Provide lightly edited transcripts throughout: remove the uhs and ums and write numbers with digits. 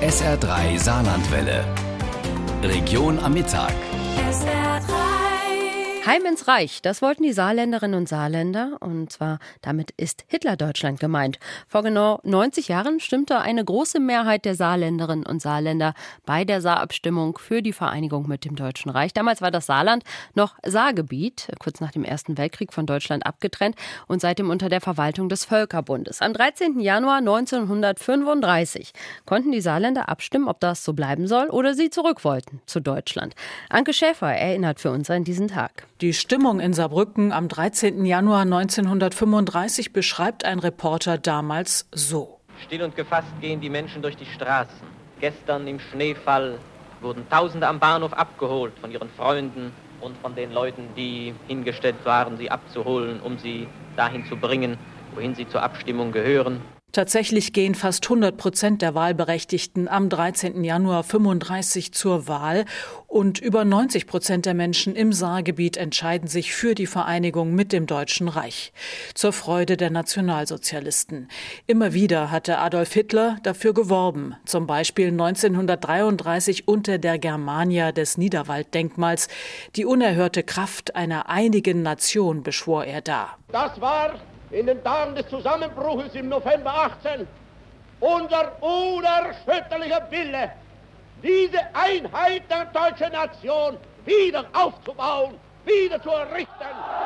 SR3 Saarlandwelle. Region am Mittag. SR3. Heim ins Reich, das wollten die Saarländerinnen und Saarländer, und zwar damit ist Hitlerdeutschland gemeint. Vor genau 90 Jahren stimmte eine große Mehrheit der Saarländerinnen und Saarländer bei der Saarabstimmung für die Vereinigung mit dem Deutschen Reich. Damals war das Saarland noch Saargebiet, kurz nach dem Ersten Weltkrieg von Deutschland abgetrennt und seitdem unter der Verwaltung des Völkerbundes. Am 13. Januar 1935 konnten die Saarländer abstimmen, ob das so bleiben soll oder sie zurück wollten zu Deutschland. Anke Schäfer erinnert für uns an diesen Tag. Die Stimmung in Saarbrücken am 13. Januar 1935 beschreibt ein Reporter damals so. Still und gefasst gehen die Menschen durch die Straßen. Gestern im Schneefall wurden Tausende am Bahnhof abgeholt von ihren Freunden und von den Leuten, die hingestellt waren, sie abzuholen, um sie dahin zu bringen, wohin sie zur Abstimmung gehören. Tatsächlich gehen fast 100% der Wahlberechtigten am 13. Januar 1935 zur Wahl und über 90% der Menschen im Saargebiet entscheiden sich für die Vereinigung mit dem Deutschen Reich. Zur Freude der Nationalsozialisten. Immer wieder hatte Adolf Hitler dafür geworben, zum Beispiel 1933 unter der Germania des Niederwalddenkmals. Die unerhörte Kraft einer einigen Nation beschwor er da. Das war in den Tagen des Zusammenbruches im November 18 unser unerschütterlicher Wille, diese Einheit der deutschen Nation wieder aufzubauen, wieder zu errichten.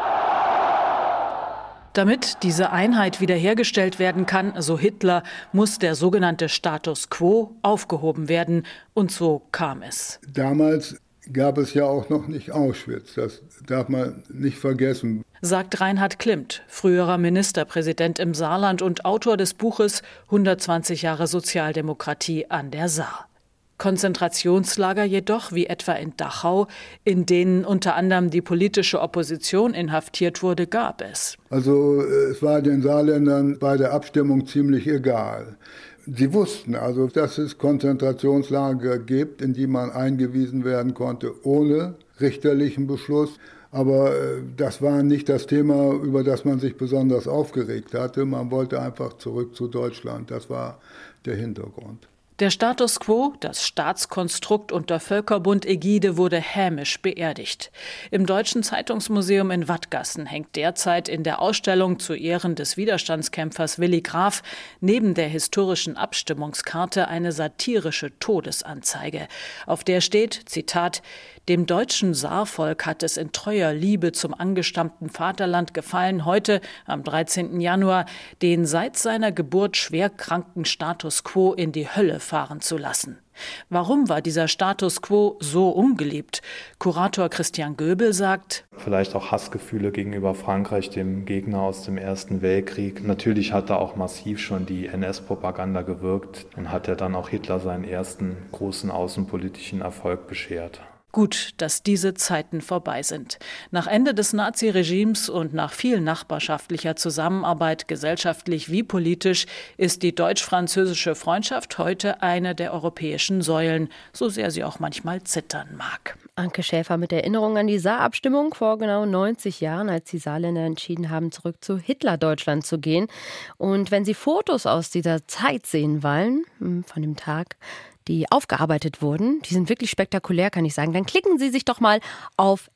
Damit diese Einheit wiederhergestellt werden kann, so Hitler, muss der sogenannte Status quo aufgehoben werden. Und so kam es. Damals gab es ja auch noch nicht Auschwitz. Das darf man nicht vergessen. Sagt Reinhard Klimmt, früherer Ministerpräsident im Saarland und Autor des Buches 120 Jahre Sozialdemokratie an der Saar. Konzentrationslager jedoch, wie etwa in Dachau, in denen unter anderem die politische Opposition inhaftiert wurde, gab es. Also es war den Saarländern bei der Abstimmung ziemlich egal. Sie wussten also, dass es Konzentrationslager gibt, in die man eingewiesen werden konnte ohne richterlichen Beschluss. Aber das war nicht das Thema, über das man sich besonders aufgeregt hatte. Man wollte einfach zurück zu Deutschland. Das war der Hintergrund. Der Status quo, das Staatskonstrukt unter Völkerbund-Ägide, wurde hämisch beerdigt. Im Deutschen Zeitungsmuseum in Wattgassen hängt derzeit in der Ausstellung zu Ehren des Widerstandskämpfers Willy Graf neben der historischen Abstimmungskarte eine satirische Todesanzeige. Auf der steht, Zitat, dem deutschen Saarvolk hat es in treuer Liebe zum angestammten Vaterland gefallen, heute, am 13. Januar, den seit seiner Geburt schwerkranken Status quo in die Hölle fahren zu lassen. Warum war dieser Status quo so ungeliebt? Kurator Christian Göbel sagt: Vielleicht auch Hassgefühle gegenüber Frankreich, dem Gegner aus dem Ersten Weltkrieg. Natürlich hat da auch massiv schon die NS-Propaganda gewirkt und hat er dann auch Hitler seinen ersten großen außenpolitischen Erfolg beschert. Gut, dass diese Zeiten vorbei sind. Nach Ende des Naziregimes und nach viel nachbarschaftlicher Zusammenarbeit, gesellschaftlich wie politisch, ist die deutsch-französische Freundschaft heute eine der europäischen Säulen, so sehr sie auch manchmal zittern mag. Anke Schäfer mit Erinnerung an die Saarabstimmung vor genau 90 Jahren, als die Saarländer entschieden haben, zurück zu Hitlerdeutschland zu gehen. Und wenn Sie Fotos aus dieser Zeit sehen wollen, von dem Tag, die aufgearbeitet wurden, die sind wirklich spektakulär, kann ich sagen, dann klicken Sie sich doch mal auf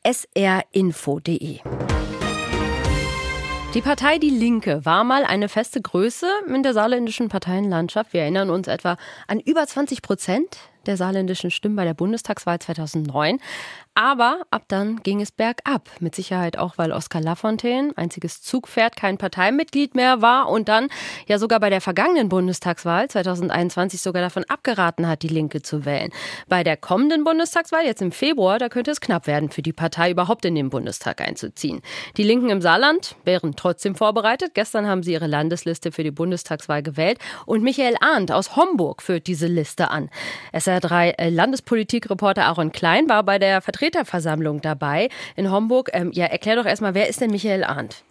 srinfo.de. Die Partei Die Linke war mal eine feste Größe in der saarländischen Parteienlandschaft. Wir erinnern uns etwa an über 20% der saarländischen Stimmen bei der Bundestagswahl 2009. Aber ab dann ging es bergab. Mit Sicherheit auch, weil Oskar Lafontaine, einziges Zugpferd, kein Parteimitglied mehr war und dann ja sogar bei der vergangenen Bundestagswahl 2021 sogar davon abgeraten hat, die Linke zu wählen. Bei der kommenden Bundestagswahl, jetzt im Februar, da könnte es knapp werden für die Partei, überhaupt in den Bundestag einzuziehen. Die Linken im Saarland wären trotzdem vorbereitet. Gestern haben sie ihre Landesliste für die Bundestagswahl gewählt und Michael Arndt aus Homburg führt diese Liste an. SR3 Landespolitikreporter Aaron Klein war bei der Vertreterversammlung dabei in Homburg. Erklär doch erstmal, wer ist denn Michael Arndt?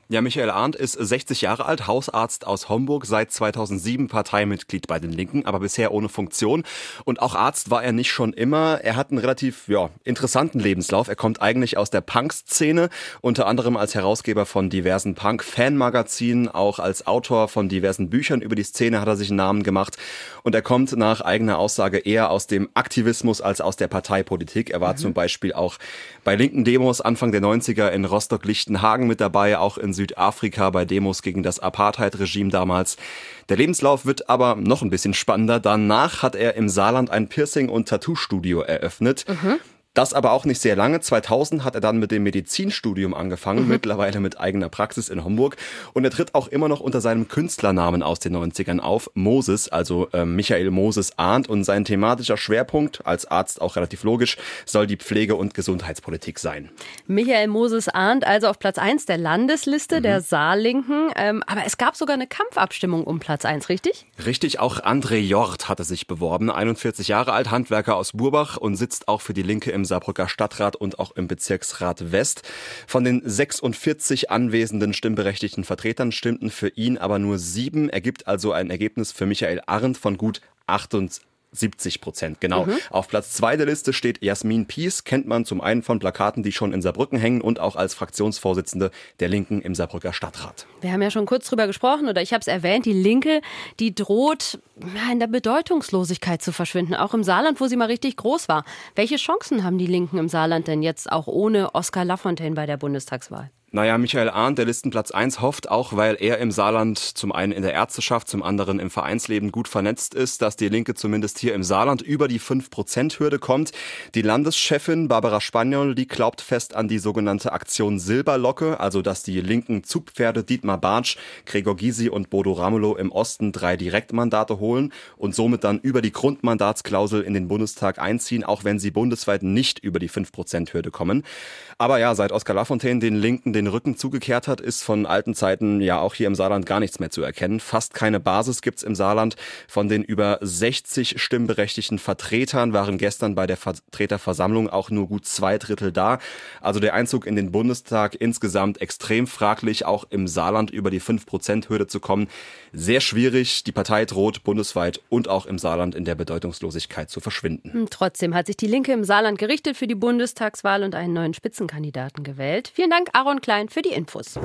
Ja, Michael Arndt ist 60 Jahre alt, Hausarzt aus Homburg, seit 2007 Parteimitglied bei den Linken, aber bisher ohne Funktion. Und auch Arzt war er nicht schon immer. Er hat einen relativ interessanten Lebenslauf. Er kommt eigentlich aus der Punk-Szene, unter anderem als Herausgeber von diversen Punk-Fan-Magazinen, auch als Autor von diversen Büchern über die Szene hat er sich einen Namen gemacht. Und er kommt nach eigener Aussage eher aus dem Aktivismus als aus der Parteipolitik. Er war zum Beispiel auch bei linken Demos Anfang der 90er in Rostock-Lichtenhagen mit dabei, auch in Südafrika bei Demos gegen das Apartheid-Regime damals. Der Lebenslauf wird aber noch ein bisschen spannender. Danach hat er im Saarland ein Piercing- und Tattoo-Studio eröffnet. Das aber auch nicht sehr lange. 2000 hat er dann mit dem Medizinstudium angefangen, mittlerweile mit eigener Praxis in Homburg. Und er tritt auch immer noch unter seinem Künstlernamen aus den 90ern auf, Moses, also Michael Moses Arndt. Und sein thematischer Schwerpunkt, als Arzt auch relativ logisch, soll die Pflege- und Gesundheitspolitik sein. Michael Moses Arndt, also auf Platz 1 der Landesliste der Saarlinken. Aber es gab sogar eine Kampfabstimmung um Platz 1, richtig? Richtig, auch André Jort hatte sich beworben, 41 Jahre alt, Handwerker aus Burbach und sitzt auch für die Linke im Saarbrücker Stadtrat und auch im Bezirksrat West. Von den 46 anwesenden stimmberechtigten Vertretern stimmten für ihn aber nur 7, ergibt also ein Ergebnis für Michael Arndt von gut 78%, genau. Auf Platz 2 der Liste steht Jasmin Pies, kennt man zum einen von Plakaten, die schon in Saarbrücken hängen und auch als Fraktionsvorsitzende der Linken im Saarbrücker Stadtrat. Wir haben ja schon kurz drüber gesprochen oder ich habe es erwähnt, die Linke, die droht in der Bedeutungslosigkeit zu verschwinden, auch im Saarland, wo sie mal richtig groß war. Welche Chancen haben die Linken im Saarland denn jetzt auch ohne Oskar Lafontaine bei der Bundestagswahl? Naja, Michael Arndt, der Listenplatz 1, hofft auch, weil er im Saarland zum einen in der Ärzteschaft, zum anderen im Vereinsleben gut vernetzt ist, dass die Linke zumindest hier im Saarland über die 5%-Hürde kommt. Die Landeschefin Barbara Spaniol, die glaubt fest an die sogenannte Aktion Silberlocke, also dass die linken Zugpferde Dietmar Bartsch, Gregor Gysi und Bodo Ramelow im Osten 3 Direktmandate holen und somit dann über die Grundmandatsklausel in den Bundestag einziehen, auch wenn sie bundesweit nicht über die 5%-Hürde kommen. Aber ja, seit Oskar Lafontaine den Linken den Rücken zugekehrt hat, ist von alten Zeiten ja auch hier im Saarland gar nichts mehr zu erkennen. Fast keine Basis gibt's im Saarland. Von den über 60 stimmberechtigten Vertretern waren gestern bei der Vertreterversammlung auch nur gut 2/3 da. Also der Einzug in den Bundestag insgesamt extrem fraglich, auch im Saarland über die 5%-Hürde zu kommen. Sehr schwierig. Die Partei droht bundesweit und auch im Saarland in der Bedeutungslosigkeit zu verschwinden. Trotzdem hat sich die Linke im Saarland gerichtet für die Bundestagswahl und einen neuen Spitzenkandidaten gewählt. Vielen Dank, Aaron Klein, für die Infos.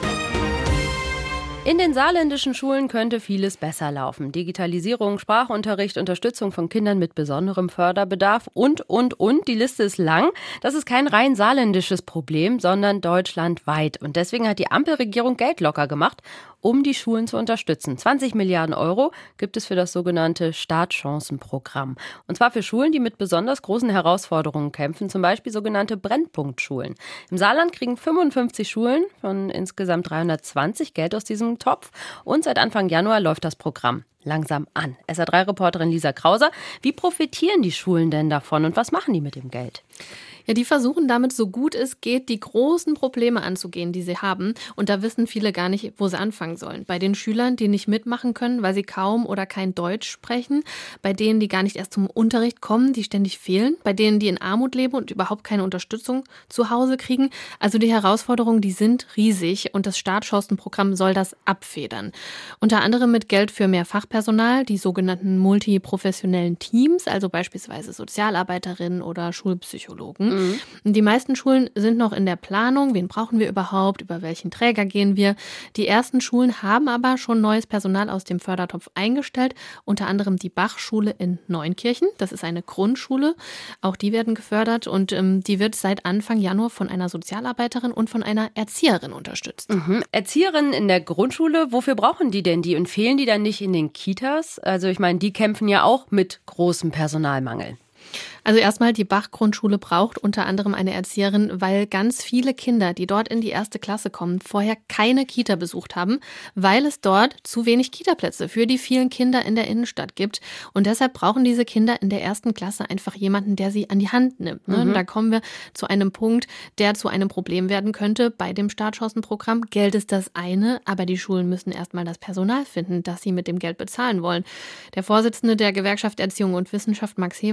In den saarländischen Schulen könnte vieles besser laufen. Digitalisierung, Sprachunterricht, Unterstützung von Kindern mit besonderem Förderbedarf und. Die Liste ist lang. Das ist kein rein saarländisches Problem, sondern deutschlandweit. Und deswegen hat die Ampelregierung Geld locker gemacht, um die Schulen zu unterstützen. 20 Milliarden Euro gibt es für das sogenannte Startchancenprogramm. Und zwar für Schulen, die mit besonders großen Herausforderungen kämpfen, zum Beispiel sogenannte Brennpunktschulen. Im Saarland kriegen 55 Schulen von insgesamt 320 Geld aus diesem Topf. Und seit Anfang Januar läuft das Programm langsam an. SR3-Reporterin Lisa Krauser, wie profitieren die Schulen denn davon und was machen die mit dem Geld? Ja, die versuchen damit, so gut es geht, die großen Probleme anzugehen, die sie haben. Und da wissen viele gar nicht, wo sie anfangen sollen. Bei den Schülern, die nicht mitmachen können, weil sie kaum oder kein Deutsch sprechen. Bei denen, die gar nicht erst zum Unterricht kommen, die ständig fehlen. Bei denen, die in Armut leben und überhaupt keine Unterstützung zu Hause kriegen. Also die Herausforderungen, die sind riesig. Und das Startchancenprogramm soll das abfedern. Unter anderem mit Geld für mehr Fachpersonal, die sogenannten multiprofessionellen Teams, also beispielsweise Sozialarbeiterinnen oder Schulpsychologen. Die meisten Schulen sind noch in der Planung. Wen brauchen wir überhaupt? Über welchen Träger gehen wir? Die ersten Schulen haben aber schon neues Personal aus dem Fördertopf eingestellt. Unter anderem die Bachschule in Neunkirchen. Das ist eine Grundschule. Auch die werden gefördert und die wird seit Anfang Januar von einer Sozialarbeiterin und von einer Erzieherin unterstützt. Erzieherinnen in der Grundschule, wofür brauchen die denn die? Und fehlen die dann nicht in den Kitas? Also ich meine, die kämpfen ja auch mit großem Personalmangel. Also erstmal, die Bach-Grundschule braucht unter anderem eine Erzieherin, weil ganz viele Kinder, die dort in die 1. Klasse kommen, vorher keine Kita besucht haben, weil es dort zu wenig Kitaplätze für die vielen Kinder in der Innenstadt gibt. Und deshalb brauchen diese Kinder in der 1. Klasse einfach jemanden, der sie an die Hand nimmt. Und da kommen wir zu einem Punkt, der zu einem Problem werden könnte bei dem Startchancenprogramm. Geld ist das eine, aber die Schulen müssen erstmal das Personal finden, das sie mit dem Geld bezahlen wollen. Der Vorsitzende der Gewerkschaft Erziehung und Wissenschaft, Max Hever, sagt,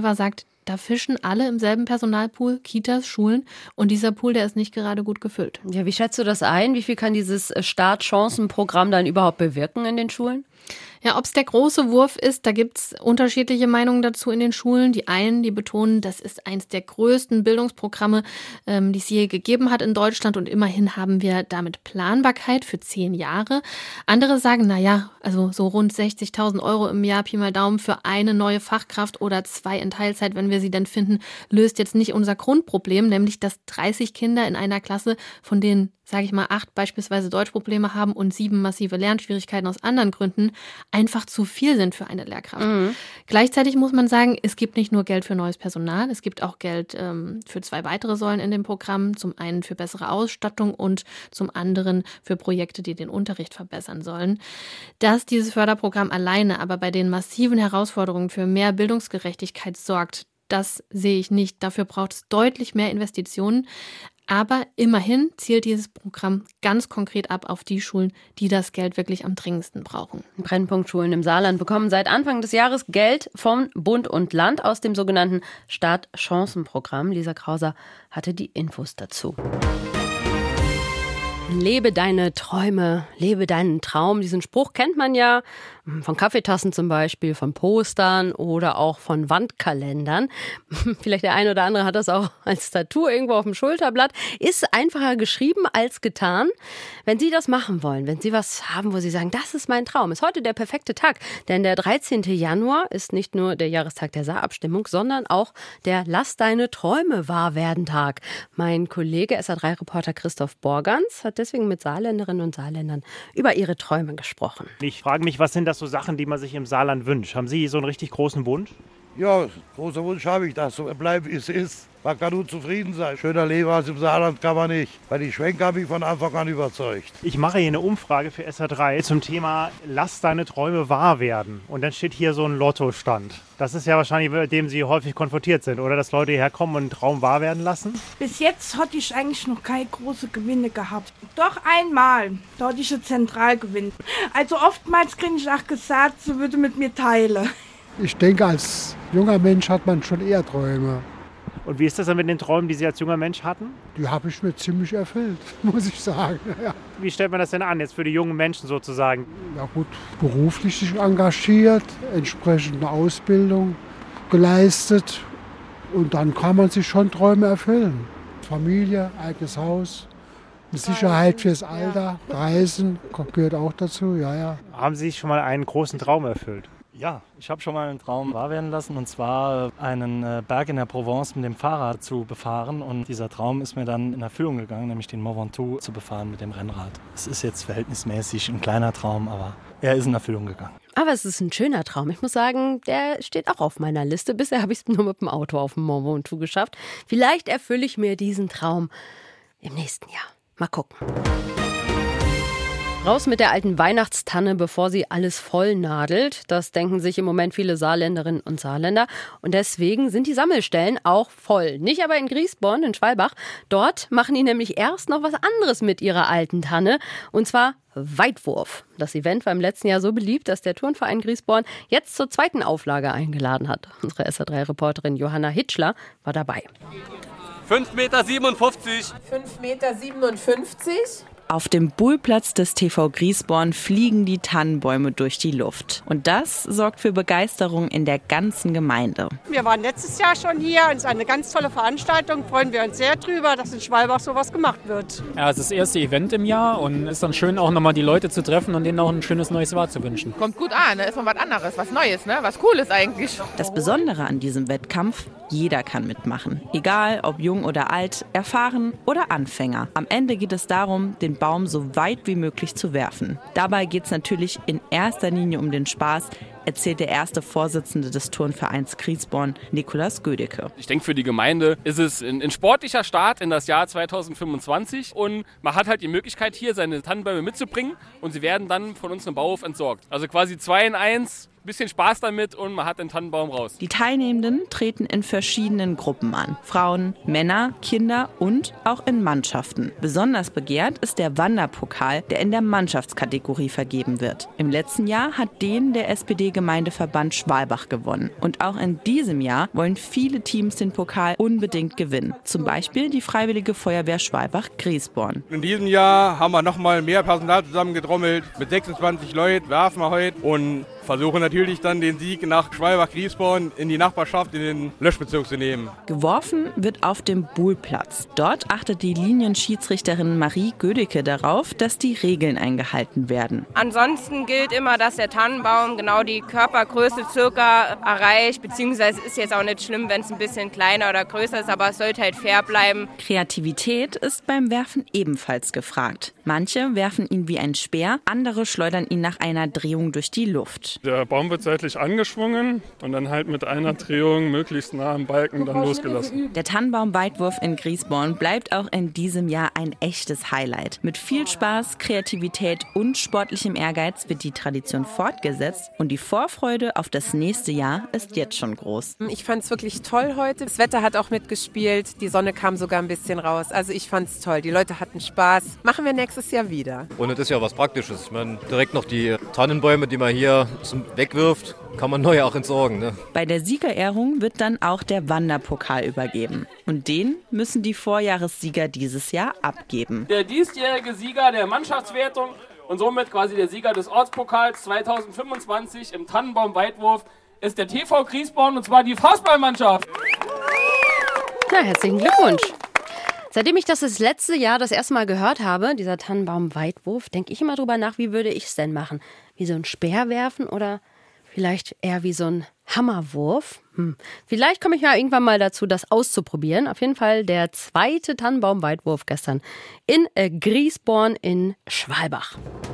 Da fischen alle im selben Personalpool, Kitas, Schulen. Und dieser Pool, der ist nicht gerade gut gefüllt. Ja, wie schätzt du das ein? Wie viel kann dieses Startchancenprogramm dann überhaupt bewirken in den Schulen? Ja, ob es der große Wurf ist, da gibt es unterschiedliche Meinungen dazu in den Schulen. Die einen, die betonen, das ist eins der größten Bildungsprogramme, die es je gegeben hat in Deutschland. Und immerhin haben wir damit Planbarkeit für 10 Jahre. Andere sagen, naja, also so rund 60.000 € im Jahr, Pi mal Daumen, für eine neue Fachkraft oder 2 in Teilzeit, wenn wir sie denn finden, löst jetzt nicht unser Grundproblem, nämlich dass 30 Kinder in einer Klasse, von denen, sage ich mal, 8 beispielsweise Deutschprobleme haben und 7 massive Lernschwierigkeiten aus anderen Gründen, einfach zu viel sind für eine Lehrkraft. Gleichzeitig muss man sagen, es gibt nicht nur Geld für neues Personal, es gibt auch Geld für 2 weitere Säulen in dem Programm. Zum einen für bessere Ausstattung und zum anderen für Projekte, die den Unterricht verbessern sollen. Dass dieses Förderprogramm alleine aber bei den massiven Herausforderungen für mehr Bildungsgerechtigkeit sorgt, das sehe ich nicht. Dafür braucht es deutlich mehr Investitionen. Aber immerhin zielt dieses Programm ganz konkret ab auf die Schulen, die das Geld wirklich am dringendsten brauchen. Brennpunktschulen im Saarland bekommen seit Anfang des Jahres Geld von Bund und Land aus dem sogenannten Startchancenprogramm. Lisa Krauser hatte die Infos dazu. Lebe deine Träume, lebe deinen Traum. Diesen Spruch kennt man ja von Kaffeetassen zum Beispiel, von Postern oder auch von Wandkalendern. Vielleicht der eine oder andere hat das auch als Tattoo irgendwo auf dem Schulterblatt. Ist einfacher geschrieben als getan. Wenn Sie das machen wollen, wenn Sie was haben, wo Sie sagen, das ist mein Traum, ist heute der perfekte Tag. Denn der 13. Januar ist nicht nur der Jahrestag der Saarabstimmung, sondern auch der Lass deine Träume wahr werden Tag. Mein Kollege SA3-Reporter Christoph Borgans hat deswegen mit Saarländerinnen und Saarländern über ihre Träume gesprochen. Ich frage mich, was sind das so Sachen, die man sich im Saarland wünscht? Haben Sie so einen richtig großen Wunsch? Ja, großer Wunsch habe ich, dass so bleibt, wie es ist. Man kann nur zufrieden sein. Schöner leben als im Saarland kann man nicht. Weil die Schwenker haben mich von Anfang an überzeugt. Ich mache hier eine Umfrage für SA3 zum Thema Lass deine Träume wahr werden. Und dann steht hier so ein Lottostand. Das ist ja wahrscheinlich, mit dem Sie häufig konfrontiert sind, oder? Dass Leute hierher kommen und einen Traum wahr werden lassen? Bis jetzt hatte ich eigentlich noch keine große Gewinne gehabt. Doch einmal, da hatte ich einen Zentralgewinn. Also oftmals kriege ich auch gesagt, sie würde mit mir teilen. Ich denke, als junger Mensch hat man schon eher Träume. Und wie ist das dann mit den Träumen, die Sie als junger Mensch hatten? Die habe ich mir ziemlich erfüllt, muss ich sagen. Ja. Wie stellt man das denn an, jetzt für die jungen Menschen sozusagen? Ja gut, beruflich sich engagiert, entsprechende Ausbildung geleistet und dann kann man sich schon Träume erfüllen. Familie, eigenes Haus, eine Sicherheit fürs Alter, Reisen gehört auch dazu, ja. Haben Sie sich schon mal einen großen Traum erfüllt? Ja, ich habe schon mal einen Traum wahr werden lassen, und zwar einen Berg in der Provence mit dem Fahrrad zu befahren. Und dieser Traum ist mir dann in Erfüllung gegangen, nämlich den Mont Ventoux zu befahren mit dem Rennrad. Es ist jetzt verhältnismäßig ein kleiner Traum, aber er ist in Erfüllung gegangen. Aber es ist ein schöner Traum. Ich muss sagen, der steht auch auf meiner Liste. Bisher habe ich es nur mit dem Auto auf dem Mont Ventoux geschafft. Vielleicht erfülle ich mir diesen Traum im nächsten Jahr. Mal gucken. Raus mit der alten Weihnachtstanne, bevor sie alles vollnadelt. Das denken sich im Moment viele Saarländerinnen und Saarländer. Und deswegen sind die Sammelstellen auch voll. Nicht aber in Griesborn, in Schwalbach. Dort machen die nämlich erst noch was anderes mit ihrer alten Tanne. Und zwar Weitwurf. Das Event war im letzten Jahr so beliebt, dass der Turnverein Griesborn jetzt zur 2. Auflage eingeladen hat. Unsere SA3-Reporterin Johanna Hitschler war dabei. 5,57 Meter. 5,57 Meter. Auf dem Buhlplatz des TV Griesborn fliegen die Tannenbäume durch die Luft. Und das sorgt für Begeisterung in der ganzen Gemeinde. Wir waren letztes Jahr schon hier und es ist eine ganz tolle Veranstaltung. Freuen wir uns sehr drüber, dass in Schwalbach sowas gemacht wird. Ja, es ist das erste Event im Jahr und es ist dann schön, auch nochmal die Leute zu treffen und denen auch ein schönes neues Jahr zu wünschen. Kommt gut an, ist mal was anderes, was Neues, ne? Was Cooles eigentlich. Das Besondere an diesem Wettkampf, jeder kann mitmachen. Egal ob jung oder alt, erfahren oder Anfänger. Am Ende geht es darum, den Baum so weit wie möglich zu werfen. Dabei geht es natürlich in erster Linie um den Spaß, erzählt der erste Vorsitzende des Turnvereins Griesborn, Nikolaus Gödecke. Ich denke, für die Gemeinde ist es ein sportlicher Start in das Jahr 2025 und man hat halt die Möglichkeit, hier seine Tannenbäume mitzubringen und sie werden dann von unserem Bauhof entsorgt. Also quasi 2 in 1. bisschen Spaß damit und man hat den Tannenbaum raus. Die Teilnehmenden treten in verschiedenen Gruppen an. Frauen, Männer, Kinder und auch in Mannschaften. Besonders begehrt ist der Wanderpokal, der in der Mannschaftskategorie vergeben wird. Im letzten Jahr hat den der SPD-Gemeindeverband Schwalbach gewonnen. Und auch in diesem Jahr wollen viele Teams den Pokal unbedingt gewinnen. Zum Beispiel die Freiwillige Feuerwehr Schwalbach-Griesborn. In diesem Jahr haben wir nochmal mehr Personal zusammengetrommelt. Mit 26 Leuten werfen wir heute und versuchen natürlich dann den Sieg nach Schwalbach-Griesborn in die Nachbarschaft, in den Löschbezirk zu nehmen. Geworfen wird auf dem Buhlplatz. Dort achtet die Linienschiedsrichterin Marie Gödecke darauf, dass die Regeln eingehalten werden. Ansonsten gilt immer, dass der Tannenbaum genau die Körpergröße circa erreicht, beziehungsweise ist jetzt auch nicht schlimm, wenn es ein bisschen kleiner oder größer ist, aber es sollte halt fair bleiben. Kreativität ist beim Werfen ebenfalls gefragt. Manche werfen ihn wie ein Speer, andere schleudern ihn nach einer Drehung durch die Luft. Der Baum wird seitlich angeschwungen und dann halt mit einer Drehung möglichst nah am Balken dann losgelassen. Der Tannenbaum-Weitwurf in Griesborn bleibt auch in diesem Jahr ein echtes Highlight. Mit viel Spaß, Kreativität und sportlichem Ehrgeiz wird die Tradition fortgesetzt und die Vorfreude auf das nächste Jahr ist jetzt schon groß. Ich fand es wirklich toll heute. Das Wetter hat auch mitgespielt. Die Sonne kam sogar ein bisschen raus. Also ich fand es toll. Die Leute hatten Spaß. Machen wir nächstes Jahr wieder. Und das ist ja was Praktisches. Ich meine, direkt noch die Tannenbäume, die man hier wegwirft, kann man neue auch entsorgen. Ne? Bei der Siegerehrung wird dann auch der Wanderpokal übergeben. Und den müssen die Vorjahressieger dieses Jahr abgeben. Der diesjährige Sieger der Mannschaftswertung und somit quasi der Sieger des Ortspokals 2025 im Tannenbaum-Weitwurf ist der TV Griesborn und zwar die Faustballmannschaft. Na, herzlichen Glückwunsch. Seitdem ich das letzte Jahr das erste Mal gehört habe, dieser Tannenbaum-Weitwurf, denke ich immer drüber nach, wie würde ich es denn machen? Wie so ein Speer werfen oder vielleicht eher wie so ein Hammerwurf? Vielleicht komme ich ja irgendwann mal dazu, das auszuprobieren. Auf jeden Fall der zweite Tannenbaum-Weitwurf gestern in Griesborn in Schwalbach.